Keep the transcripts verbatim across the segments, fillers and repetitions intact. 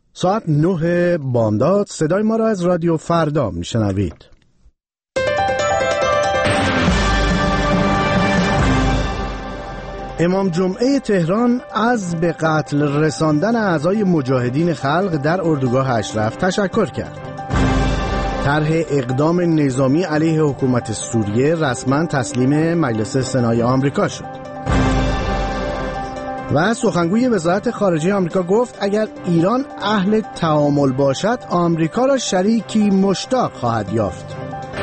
ساعت نه بامداد. صدای ما را از رادیو فردا میشنوید. امام جمعه تهران از به قتل رساندن اعضای مجاهدین خلق در اردوگاه اشرف تشکر کرد. طرح اقدام نظامی علیه حکومت سوریه رسما تسلیم مجلس سنای آمریکا شد. و سخنگوی وزارت خارجه آمریکا گفت اگر ایران اهل تعامل باشد آمریکا را شریکی مشتاق خواهد یافت.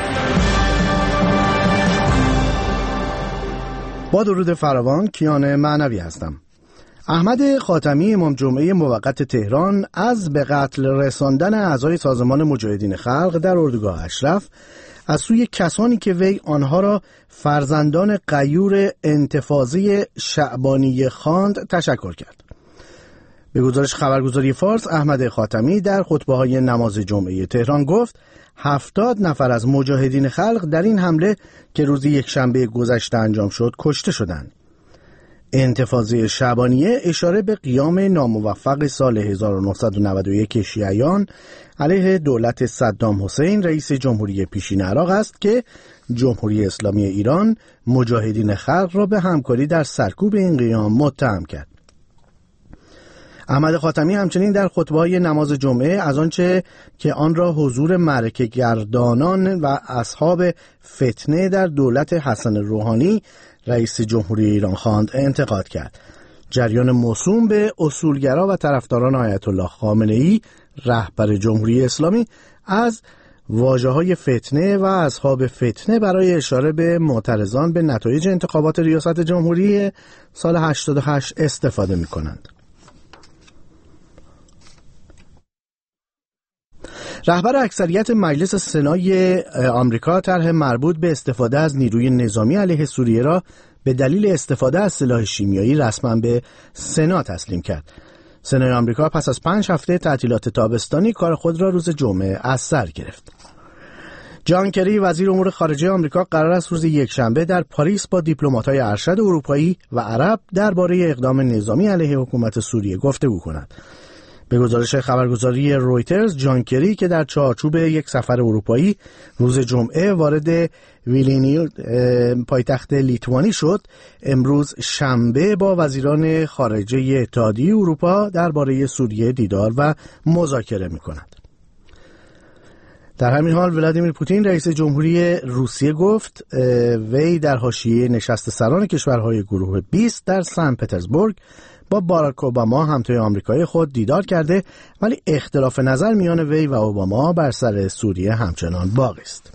با درود فراوان، کیان معنوی هستم. احمد خاتمی امام جمعه موقت تهران از به قتل رساندن اعضای سازمان مجاهدین خلق در اردوگاه اشرف از سوی کسانی که وی آنها را فرزندان غیور انتفاضه شعبانی خواند تشکر کرد. به گزارش خبرگزاری فارس، احمد خاتمی در خطبه‌های نماز جمعه تهران گفت هفتاد نفر از مجاهدین خلق در این حمله که روز یکشنبه گذشته انجام شد کشته شدند. انتفاضه شعبانیه اشاره به قیام ناموفق سال هزار و نهصد و نود و یک شیعیان علیه دولت صدام حسین رئیس جمهوری پیشین عراق است که جمهوری اسلامی ایران مجاهدین خلق را به همکاری در سرکوب این قیام متهم کرد. احمد خاتمی همچنین در خطبه‌های نماز جمعه از آنچه که آن را حضور معرکه گردانان و اصحاب فتنه در دولت حسن روحانی رئیس جمهوری ایران خواند انتقاد کرد. جریان موسوم به اصولگرا و طرفداران آیت الله خامنه‌ای رهبر جمهوری اسلامی از واژه‌های فتنه و اصحاب فتنه برای اشاره به معترضان به نتایج انتخابات ریاست جمهوری سال هشتاد و هشت استفاده می‌کنند. رهبر اکثریت مجلس سنای آمریکا طرح مربوط به استفاده از نیروی نظامی علیه سوریه را به دلیل استفاده از سلاح شیمیایی رسما به سنا تسلیم کرد. سنای آمریکا پس از پنج هفته تعطیلات تابستانی کار خود را روز جمعه از سر گرفت. جان کری وزیر امور خارجه آمریکا قرار است روز یکشنبه در پاریس با دیپلمات‌های ارشد اروپایی و عرب درباره اقدام نظامی علیه حکومت سوریه گفتگو کند. به گزارش خبرگزاری رویترز، جان کری که در چارچوب یک سفر اروپایی روز جمعه وارد ویلنیوس پایتخت لیتوانی شد، امروز شنبه با وزیران خارجه اتحادیه اروپا درباره سوریه دیدار و مذاکره می‌کند. در همین حال ولادیمیر پوتین رئیس جمهوری روسیه گفت وی در حاشیه نشست سران کشورهای گروه بیست در سن پترزبورگ با باراک اوباما همتای آمریکایی خود دیدار کرده، ولی اختلاف نظر میان وی و اوباما بر سر سوریه همچنان باقی است.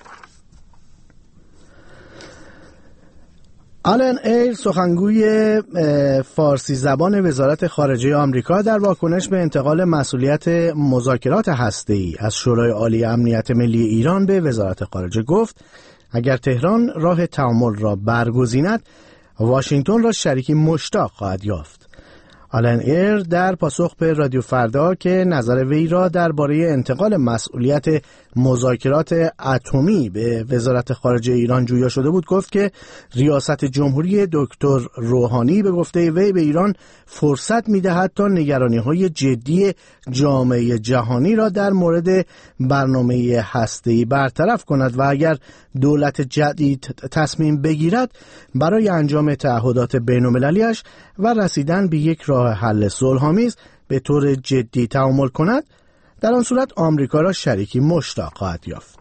آلن ایر سخنگوی فارسی زبان وزارت خارجه آمریکا در واکنش به انتقال مسئولیت مذاکرات هسته‌ای از شورای عالی امنیت ملی ایران به وزارت خارجه گفت اگر تهران راه تعامل را برگزیند واشنگتن را شریکی مشتاق خواهد یافت. آلن ایر در پاسخ به رادیو فردا که نظر وی را درباره انتقال مسئولیت مذاکرات اتمی به وزارت خارجه ایران جویا شده بود گفت که ریاست جمهوری دکتر روحانی به گفته وی به ایران فرصت می‌دهد تا نگرانی‌های جدی جامعه جهانی را در مورد برنامه هسته‌ای برطرف کند و اگر دولت جدید تصمیم بگیرد برای انجام تعهدات بین‌المللی‌اش و رسیدن به یک راه حل صلح‌آمیز به طور جدی تعامل کند، در آن صورت آمریکا را شریکی مشتاق خواهد یافت.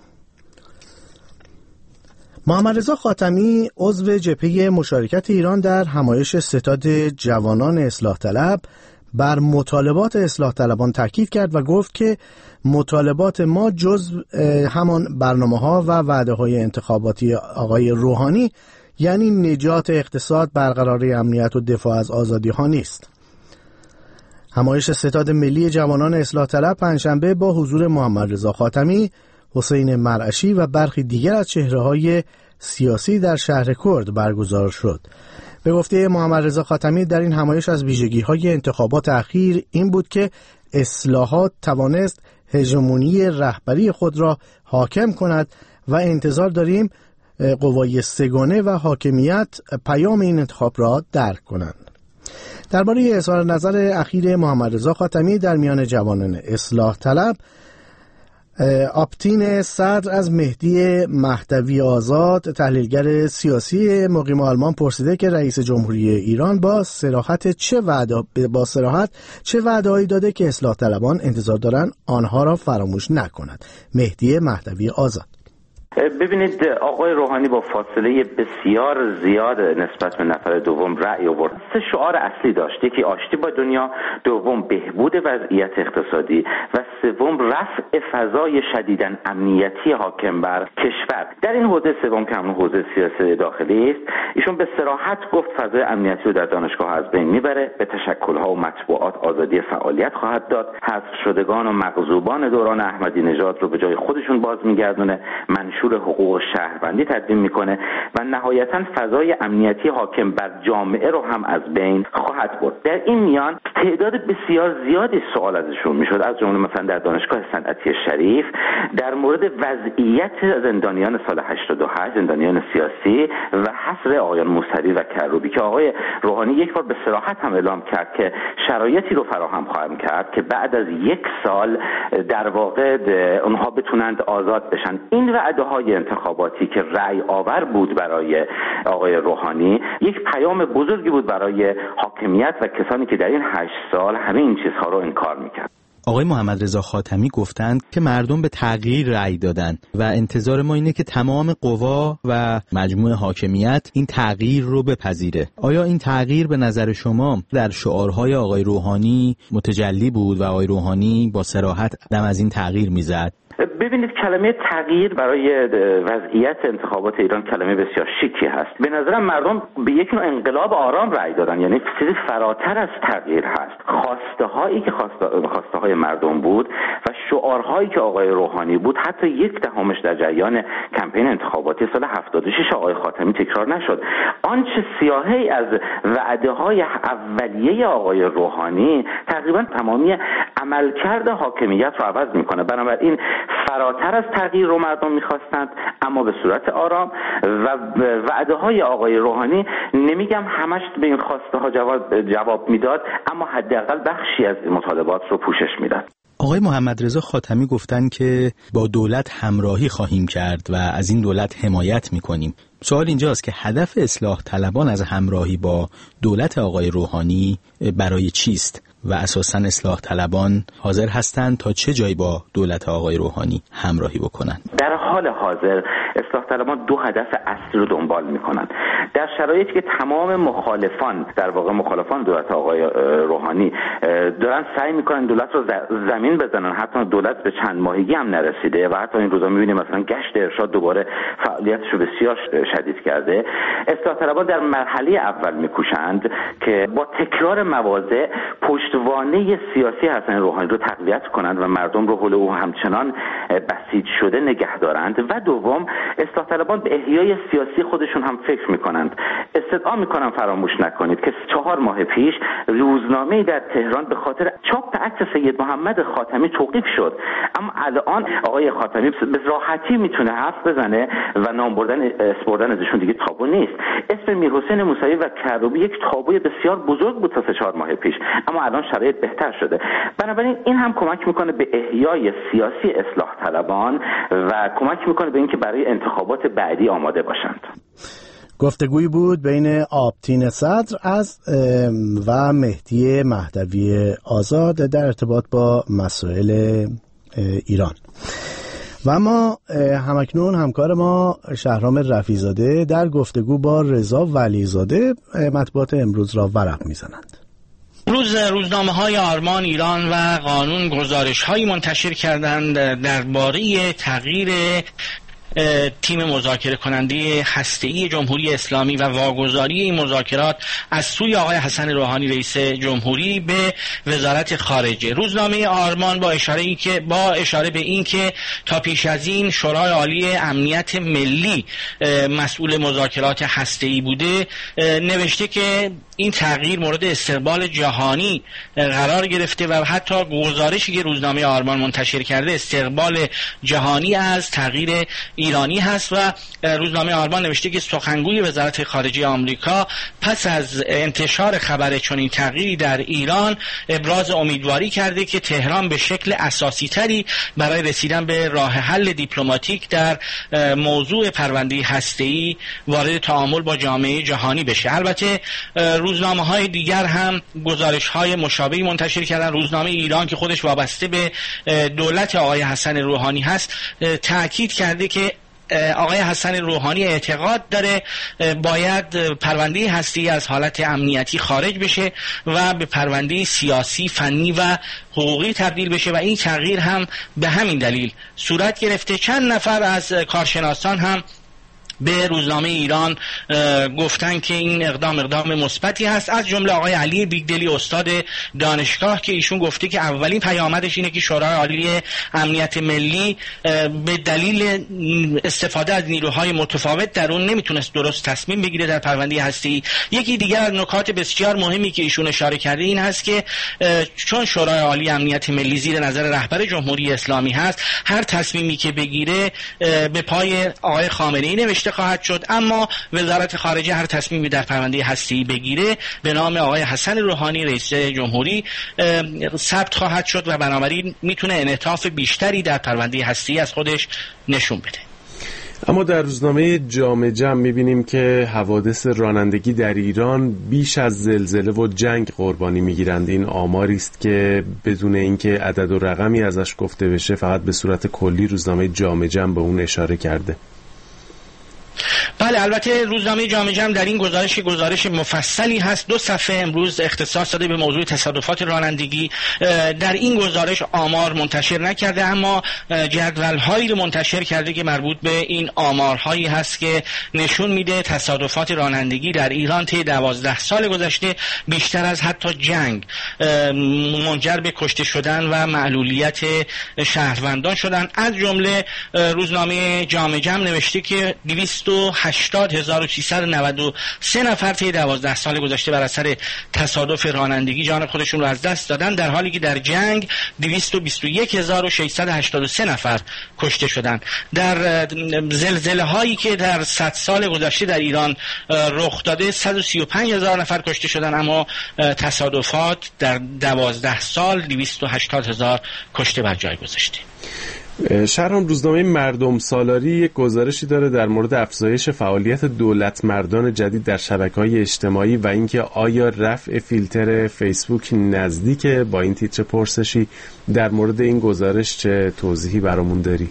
محمد رضا خاتمی عضو جبهه مشارکت ایران در همایش ستاد جوانان اصلاح طلب بر مطالبات اصلاح طلبان تاکید کرد و گفت که مطالبات ما جزء همان برنامه‌ها و وعده‌های انتخاباتی آقای روحانی یعنی نجات اقتصاد، برقراری امنیت و دفاع از آزادی‌ها نیست. همایش ستاد ملی جوانان اصلاح طلب پنجشنبه با حضور محمد رضا خاتمی، حسین مرعشی و برخی دیگر از چهره‌های سیاسی در شهر کرد برگزار شد. به گفته محمد رضا خاتمی در این همایش از ویژگی‌های انتخابات اخیر این بود که اصلاحات توانست هژمونی رهبری خود را حاکم کند و انتظار داریم قوای سگانه و حاکمیت پیام این انتخاب را درک کنند. درباره اظهار نظر اخیر محمد رضا خاتمی در میان جوانان اصلاح طلب، آپتین صدر از مهدی مهدوی آزاد تحلیلگر سیاسی مقیم آلمان پرسیده که رئیس جمهوری ایران با صراحت چه وعده با صراحت چه وعده‌ای داده که اصلاح طلبان انتظار دارند آنها را فراموش نکنند. مهدی مهدوی آزاد: ببینید، آقای روحانی با فاصله بسیار زیاد نسبت به نفر دوم رأی آورد. سه شعار اصلی داشت: یکی آشتی با دنیا، دوم بهبود وضعیت اقتصادی و سوم رفع فضای شدیداً امنیتی حاکم بر کشور. در این حوزه سوم که همون حوزه سیاسی داخلی است، ایشون به صراحت گفت فضای امنیتی رو در دانشگاه از بین میبره، به تشکل‌ها و مطبوعات آزادی فعالیت خواهد داد، حذف شدگان و مغضوبان دوران احمدی نژاد رو به جای خودشون باز میگردونه، منشور حقوق شهروندی تدوین میکنه و نهایتاً فضای امنیتی حاکم بر جامعه رو هم از بین خواهد برد. در این میان تعداد بسیار زیادی سوال ازشون میشد، از جمله مثلا در دانشگاه صنعتی شریف در مورد وضعیت زندانیان سال هشتاد و هشت، زندانیان سیاسی و حصر آقایان موسوی و کروبی که آقای روحانی یک بار به صراحت هم اعلام کرد که شرایطی رو فراهم خواهم کرد که بعد از یک سال در واقع اونها بتونند آزاد بشن. این وعده های انتخاباتی که رأی آور بود برای آقای روحانی یک پیام بزرگی بود برای حاکمیت و کسانی که در این هشت سال همه این چیزها رو انکار میکرد. آقای محمد رضا خاتمی گفتند که مردم به تغییر رأی دادن و انتظار ما اینه که تمام قوا و مجموع حاکمیت این تغییر رو بپذیره. آیا این تغییر به نظر شما در شعارهای آقای روحانی متجلی بود و آقای روحانی با صراحت دم از این تغییر میزد؟ ببینید، کلمه تغییر برای وضعیت انتخابات ایران کلمه بسیار شیکی هست. به نظرم مردم به یک نوع انقلاب آرام رأی دادن، یعنی چیزی فراتر از تغییر هست. خواسته هایی که خواسته, خواسته های مردم بود و شعارهایی که آقای روحانی بود حتی یک دهمش در جریان کمپین انتخاباتی سال هفتاد و شش آقای خاتمی تکرار نشد. آنچه سیاهی از وعده های اولیه آقای روحانی تقریبا تمامی عملکرد حاکمیت رو عوض میکنه. بنابراین فراتر از تغییر رو مردم میخواستند، اما به صورت آرام، و وعده های آقای روحانی نمیگم همش به این خواسته ها جواب, جواب میداد، اما حداقل بخشی از مطالبات رو پوشش میداد. آقای محمد رضا خاتمی گفتن که با دولت همراهی خواهیم کرد و از این دولت حمایت میکنیم. سوال اینجاست که هدف اصلاح طلبان از همراهی با دولت آقای روحانی برای چیست و اساساً اصلاح طلبان حاضر هستند تا چه جایی با دولت آقای روحانی همراهی بکنند؟ در حال حاضر اصلاح طلبان دو هدف اصلی رو دنبال میکنند. در شرایطی که تمام مخالفان، در واقع مخالفان دولت آقای روحانی دارن سعی میکنن دولت رو زمین بزنن، حتی دولت به چند ماهگی هم نرسیده و حتی این روزا میبینیم مثلا گشت ارشاد دوباره فعالیتش رو بسیار شدید کرده، اصلاح طلبان در مرحله اول میکوشند که با تکرار مواضع پشتوانه سیاسی حسن روحانی رو تقویت کنند و مردم رو حول او همچنان بسیج شده نگه دارند. و دوم، اصلاح طلبان به احیای سیاسی خودشون هم فکر میکنند. استدعا میکنم فراموش نکنید که چهار ماه پیش روزنامه‌ای در تهران به خاطر چاپ عکس سید محمد خاتمی توقیف شد، اما الان آقای خاتمی به راحتی میتونه حرف بزنه و نام بردن اسپردن ازشون دیگه تابو نیست. اسم میرحسین موسوی و کروبی یک تابوی بسیار بزرگ بود تا سه چهار ماه پیش، اما الان شرایط بهتر شده. بنابراین این هم کمک میکنه به احیای سیاسی اصلاح طلبان و کمک میکنه به اینکه برای انتخابات بعدی آماده باشند. گفتگویی بود بین آپتین صدر از و مهدی مهدوی آزاد در ارتباط با مسائل ایران. و ما همکنون همکار ما شهرام رفیع‌زاده در گفتگو با رضا ولیزاده مطبوعات امروز را ورق میزنند. روز روزنامه‌های آرمان ایران و قانون گزارش‌هایی منتشر کردند درباره تغییر تیم مذاکره کننده هسته‌ای جمهوری اسلامی و واگذاری این مذاکرات از سوی آقای حسن روحانی رئیس جمهوری به وزارت خارجه. روزنامه آرمان با اشاره ای که با اشاره به این که تا پیش از این شورای عالی امنیت ملی مسئول مذاکرات هسته‌ای بوده نوشته که این تغییر مورد استقبال جهانی قرار گرفته و حتی گزارشی که روزنامه آرمان منتشر کرده استقبال جهانی از تغییر این ایرانی هست و روزنامه آرمان نوشته که سخنگوی وزارت خارجه آمریکا پس از انتشار خبر چنین تغییری در ایران ابراز امیدواری کرده که تهران به شکل اساسی تری برای رسیدن به راه حل دیپلماتیک در موضوع پرونده هسته‌ای وارد تعامل با جامعه جهانی بشه. البته روزنامه‌های دیگر هم گزارش‌های مشابهی منتشر کردن. روزنامه ایران که خودش وابسته به دولت آقای حسن روحانی هست تأکید کرده که آقای حسن روحانی اعتقاد داره باید پرونده هستی از حالت امنیتی خارج بشه و به پرونده سیاسی، فنی و حقوقی تبدیل بشه و این تغییر هم به همین دلیل صورت گرفته. چند نفر از کارشناسان هم به روزنامه ایران گفتن که این اقدام اقدام مثبتی هست، از جمله آقای علی بیگدلی استاد دانشگاه که ایشون گفته که اولین پیامدش اینه که شورای عالی امنیت ملی به دلیل استفاده از نیروهای متفاوت در اون نمیتونست درست تصمیم بگیره در پرونده هستی. یکی دیگر از نکات بسیار مهمی که ایشون اشاره کرده این هست که چون شورای عالی امنیت ملی زیر نظر رهبر جمهوری اسلامی هست، هر تصمیمی که بگیره به پای آقای خامنه‌ای نوشته خواهد شد، اما وزارت خارجه هر تصمیمی در پرونده هستی بگیره به نام آقای حسن روحانی رئیس جمهوری ثبت خواهد شد و بنابراین میتونه انعطاف بیشتری در پرونده هستی از خودش نشون بده. اما در روزنامه جامعه جمع میبینیم که حوادث رانندگی در ایران بیش از زلزله و جنگ قربانی میگیرند. این آماری است که بدون اینکه عدد و رقمی ازش گفته بشه فقط به صورت کلی روزنامه جامعه جمع به اون اشاره کرده. بله، البته روزنامه جامعه جمع در این گزارش گزارش مفصلی هست، دو صفحه امروز اختصاص داده به موضوع تصادفات رانندگی. در این گزارش آمار منتشر نکرده اما جدول‌هایی رو منتشر کرده که مربوط به این آمارهایی هست که نشون میده تصادفات رانندگی در ایران طی دوازده سال گذشته بیشتر از حتی جنگ منجر به کشته شدن و معلولیت شهروندان شدن. از جمله روزنامه جامعه جمع نوشته که دویست و هشتاد هزار و سیصد و نود و سه نفر طی دوازده سال گذشته بر اثر تصادف رانندگی جان خودشون رو از دست دادن، در حالی که در جنگ دویست و بیست و یک هزار و ششصد و هشتاد و سه نفر کشته شدن. در زلزله هایی که در صد سال گذشته در ایران رخ داده صد و سی و پنج هزار نفر کشته شدن، اما تصادفات در دوازده سال دویست و هشتاد هزار کشته بر جای گذاشته. شهرام، روزنامه مردم سالاری یک گزارشی داره در مورد افزایش فعالیت دولت مردان جدید در شبکه‌های اجتماعی و اینکه آیا رفع فیلتر فیسبوک نزدیکه. با این تیتر پرسشی در مورد این گزارش چه توضیحی برامون داری؟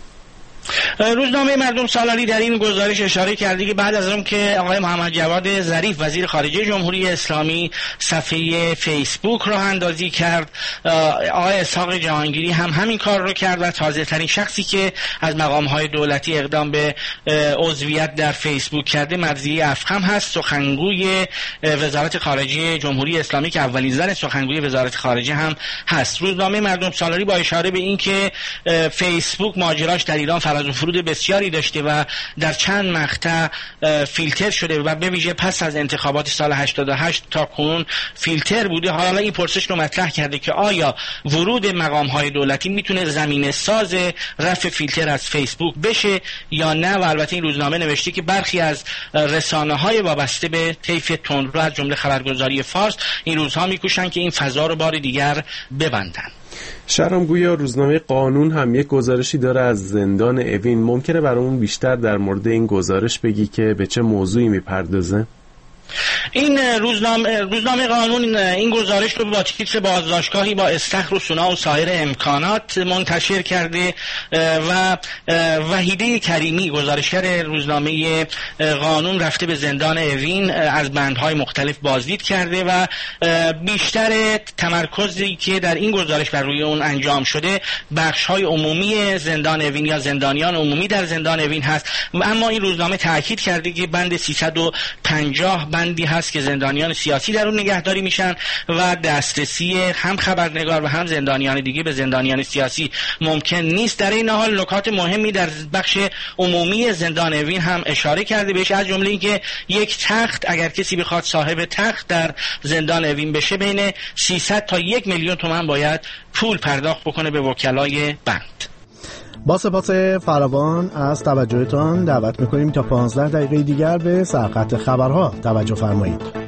روزنامه مردم سالاری در این گزارش اشاره کرده که بعد از اون که آقای محمد جواد ظریف وزیر خارجه جمهوری اسلامی صفحه فیسبوک راه اندازی کرد، آقای اسحاق جهانگیری هم همین کار رو کرد و تازه ترین شخصی که از مقام های دولتی اقدام به عضویت در فیسبوک کرده مرضیه افخم هست، سخنگوی وزارت خارجه جمهوری اسلامی که اولین زن سخنگوی وزارت خارجه هم هست. روزنامه مردم سالاری با اشاره به این که فیسبوک ماجراش در ایران فراز و فرود بسیاری داشته و در چند مقطع فیلتر شده و به ویژه پس از انتخابات سال هشتاد و هشت تا کنون فیلتر بوده، حالا این پرسش رو مطرح کرده که آیا ورود مقام‌های دولتی میتونه زمینه ساز رفع فیلتر از فیسبوک بشه یا نه. و البته این روزنامه نوشته که برخی از رسانه‌های وابسته به طیف تندرو از جمله خبرگزاری فارس این روزها میکوشن که این فضا رو بار دیگر ببندن. شهرام، گویا روزنامه قانون هم یک گزارشی داره از زندان اوین. ممکنه برامون بیشتر در مورد این گزارش بگی که به چه موضوعی میپردازه؟ این روزنامه روزنامه قانون این گزارش رو با تیتر بازداشتگاهی با استخر و سونا و سایر امکانات منتشر کرده و وحیده کریمی گزارشگر روزنامه قانون رفته به زندان اوین، از بندهای مختلف بازدید کرده و بیشتر تمرکزی که در این گزارش بر روی اون انجام شده بخش‌های عمومی زندان اوین یا زندانیان عمومی در زندان اوین هست. و اما این روزنامه تاکید کرده که بند سیصد و پنجاه بندی هست که زندانیان سیاسی در اون نگهداری میشن و دسترسی هم خبرنگار و هم زندانیان دیگه به زندانیان سیاسی ممکن نیست. در این حال نکات مهمی در بخش عمومی زندان اوین هم اشاره کرده بهش، از جمله اینکه یک تخت اگر کسی بخواد صاحب تخت در زندان اوین بشه بین سیصد تا یک میلیون تومان باید پول پرداخت بکنه به وکلای بند. با سپاس فراوان از توجهتان دعوت میکنیم تا پانزده دقیقه دیگر به سرخط خبرها توجه فرمایید.